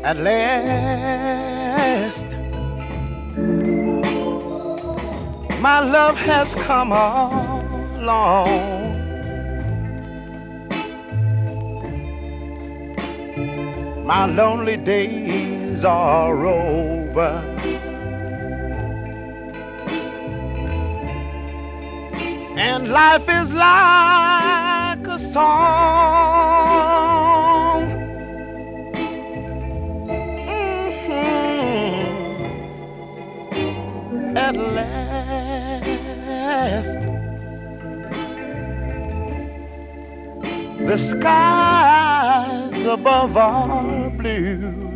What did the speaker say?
At last, my love has come along. My lonely days are over. And life is like a song. At last, the skies above are blue.